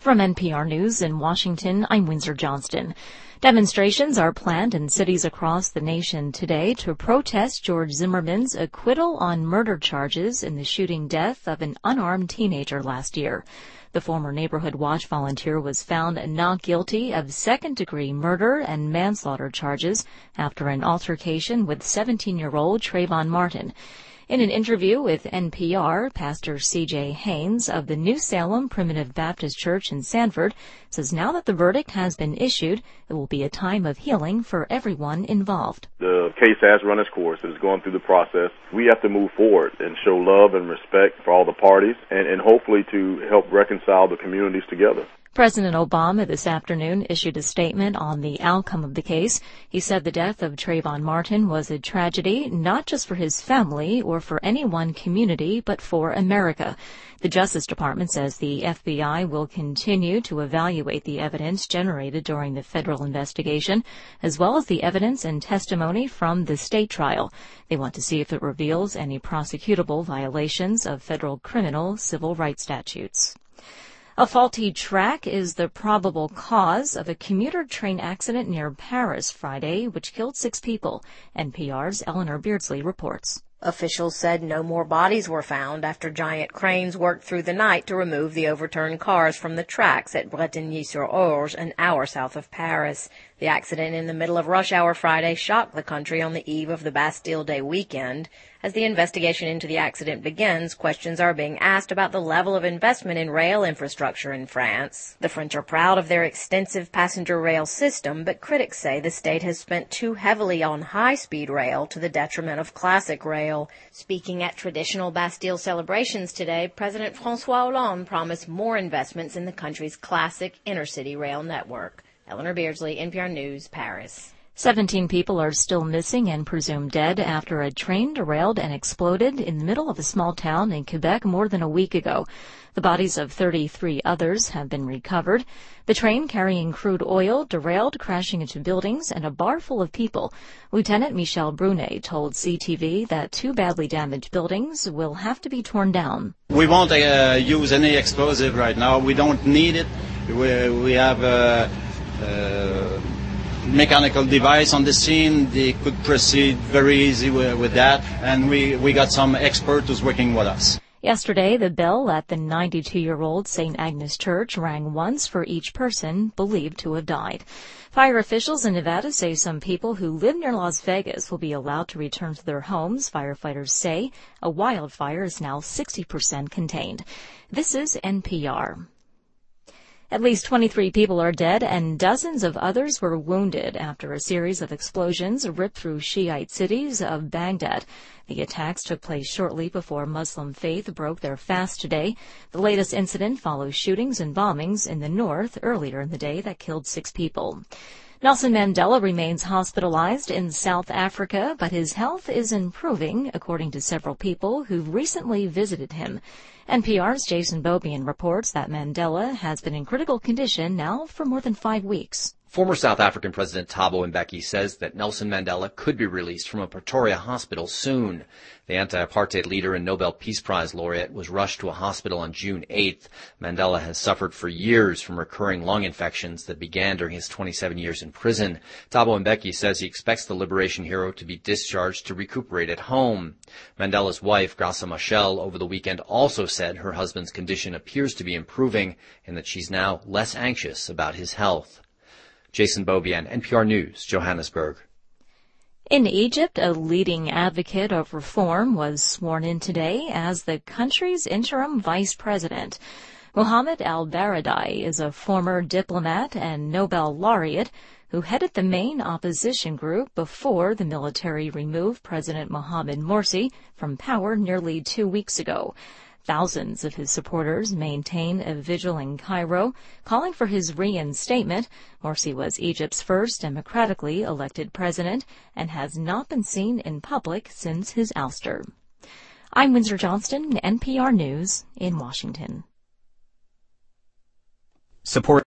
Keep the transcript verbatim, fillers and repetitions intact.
From N P R News in Washington, I'm Windsor Johnston. Demonstrations are planned in cities across the nation today to protest George Zimmerman's acquittal on murder charges in the shooting death of an unarmed teenager last year. The former Neighborhood Watch volunteer was found not guilty of second-degree murder and manslaughter charges after an altercation with seventeen-year-old Trayvon Martin. In an interview with N P R, Pastor C J Haynes of the New Salem Primitive Baptist Church in Sanford says now that the verdict has been issued, it will be a time of healing for everyone involved. The case has run its course. It's going through the process. We have to move forward and show love and respect for all the parties and, and hopefully to help reconcile the communities together. President Obama this afternoon issued a statement on the outcome of the case. He said the death of Trayvon Martin was a tragedy not just for his family or for any one community, but for America. The Justice Department says the F B I will continue to evaluate the evidence generated during the federal investigation, as well as the evidence and testimony from the state trial. They want to see if it reveals any prosecutable violations of federal criminal civil rights statutes. A faulty track is the probable cause of a commuter train accident near Paris Friday, which killed six people. N P R's Eleanor Beardsley reports. Officials said no more bodies were found after giant cranes worked through the night to remove the overturned cars from the tracks at Bretigny-sur-Orge, an hour south of Paris. The accident in the middle of rush hour Friday shocked the country on the eve of the Bastille Day weekend. As the investigation into the accident begins, questions are being asked about the level of investment in rail infrastructure in France. The French are proud of their extensive passenger rail system, but critics say the state has spent too heavily on high-speed rail to the detriment of classic rail. Speaking at traditional Bastille celebrations today, President François Hollande promised more investments in the country's classic inner-city rail network. Eleanor Beardsley, N P R News, Paris. Seventeen people are still missing and presumed dead after a train derailed and exploded in the middle of a small town in Quebec more than a week ago. The bodies of thirty-three others have been recovered. The train carrying crude oil derailed, crashing into buildings and a bar full of people. Lieutenant Michel Brunet told C T V that two badly damaged buildings will have to be torn down. We won't uh, use any explosive right now. We don't need it. We, we have a uh, uh, mechanical device on the scene. They could proceed very easy with, with that, and we, we got some expert who's working with us. Yesterday, the bell at the ninety-two-year-old Saint Agnes Church rang once for each person believed to have died. Fire officials in Nevada say some people who live near Las Vegas will be allowed to return to their homes. Firefighters say a wildfire is now sixty percent contained. This is N P R. At least twenty-three people are dead and dozens of others were wounded after a series of explosions ripped through Shiite cities of Baghdad. The attacks took place shortly before Muslim faith broke their fast today. The latest incident follows shootings and bombings in the north earlier in the day that killed six people. Nelson Mandela remains hospitalized in South Africa, but his health is improving, according to several people who've recently visited him. N P R's Jason Beaubien reports that Mandela has been in critical condition now for more than five weeks. Former South African President Thabo Mbeki says that Nelson Mandela could be released from a Pretoria hospital soon. The anti-apartheid leader and Nobel Peace Prize laureate was rushed to a hospital on June eighth. Mandela has suffered for years from recurring lung infections that began during his twenty-seven years in prison. Thabo Mbeki says he expects the liberation hero to be discharged to recuperate at home. Mandela's wife, Graça Machel, over the weekend also said her husband's condition appears to be improving and that she's now less anxious about his health. Jason Beaubien, N P R News, Johannesburg. In Egypt, a leading advocate of reform was sworn in today as the country's interim vice president. Mohamed al-Baradei is a former diplomat and Nobel laureate who headed the main opposition group before the military removed President Mohamed Morsi from power nearly two weeks ago. Thousands of his supporters maintain a vigil in Cairo, calling for his reinstatement. Morsi was Egypt's first democratically elected president and has not been seen in public since his ouster. I'm Windsor Johnston, N P R News in Washington. Support